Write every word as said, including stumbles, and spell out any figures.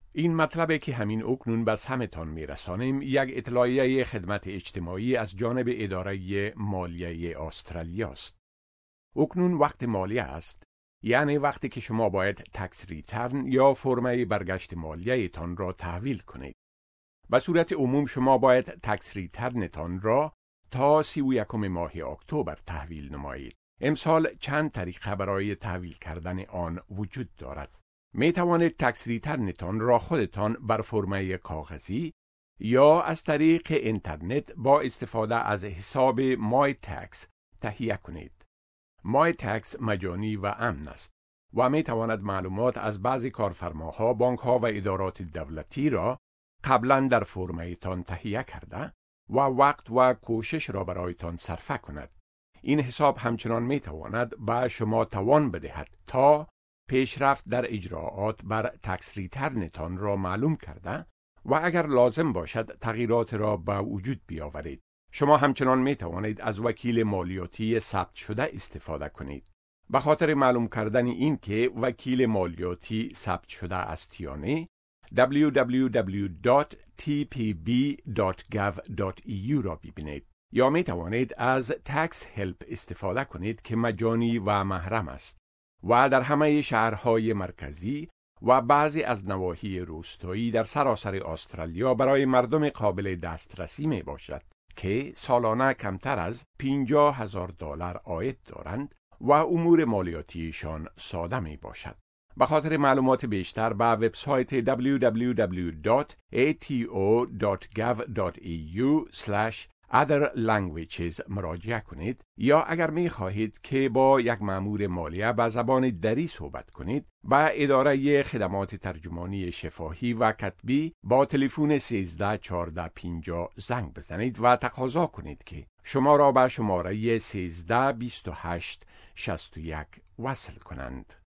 این مطلبه که همین اکنون بس همتان میرسانیم یک اطلاعیه خدمت اجتماعی از جانب اداره مالیه استرالیا است. اکنون وقت مالیه است، یعنی وقتی که شما باید تکس ریترن یا فرمه برگشت مالیه تان را تحویل کنید. به صورت عموم شما باید تکس ریترن تان را تا سی و یکم ماه اکتبر تحویل نمایید. امسال چند طریقه برای تحویل کردن آن وجود دارد. می توانید تکس ریترن تان را خودتان بر فرمه کاغذی یا از طریق اینترنت با استفاده از حساب مای تکس تهیه کنید. مای تکس مجانی و امن است و می تواند معلومات از بعضی کارفرماها، بانکها و ادارات دولتی را قبلا در فرمه تان تهیه کرده و وقت و کوشش را برایتان صرفه کند. این حساب همچنان می تواند به شما توان بدهد تا پیشرفت در اجراعات بر تکس ریترن تان را معلوم کرده و اگر لازم باشد تغییرات را به وجود بیاورید. شما همچنان می توانید از وکیل مالیاتی ثبت شده استفاده کنید. به خاطر معلوم کردن این که وکیل مالیاتی ثبت شده است یا نه، دبلیو دبلیو دبلیو دات تی پی بی دات گاو دات ای یو را ببینید یا می توانید از تکس هلپ استفاده کنید که مجانی و محرم است و در همه شهرهای مرکزی و بعضی از نواحی روستایی در سراسر استرالیا برای مردم قابل دسترسی می باشد که سالانه کمتر از پنجاه هزار دلار عاید دارند و امور مالیاتیشان ساده می باشد. به خاطر معلومات بیشتر به وبسایت دبلیو دبلیو دبلیو دات ای تی او دات گاو دات ای یو اسلش other languages مراجعه کنید یا اگر می خواهید که با یک مأمور مالیه به زبان دری صحبت کنید، به اداره خدمات ترجمانی شفاهی و کتبی با تلفن سیزده چهارده پنجاه زنگ بزنید و تقاضا کنید که شما را به شماره سیزده بیست و هشت شصت و یک وصل کنند.